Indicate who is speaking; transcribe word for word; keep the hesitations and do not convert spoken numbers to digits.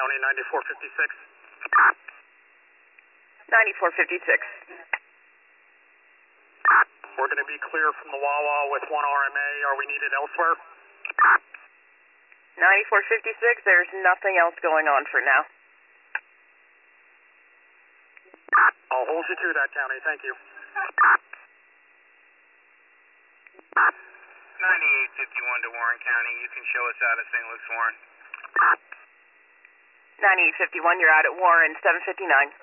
Speaker 1: County, ninety-four fifty-six.
Speaker 2: ninety-four fifty-six.
Speaker 1: We're going to be clear from the Wawa with one R M A. Are we needed elsewhere?
Speaker 2: ninety-four fifty-six, there's nothing else going on for now.
Speaker 1: I'll hold you to that, County. Thank you.
Speaker 3: ninety-eight fifty-one to Warren County. You can show us out of Saint Luke's, Warren.
Speaker 2: ninety-eight fifty-one, you're out at Warren, seven fifty-nine.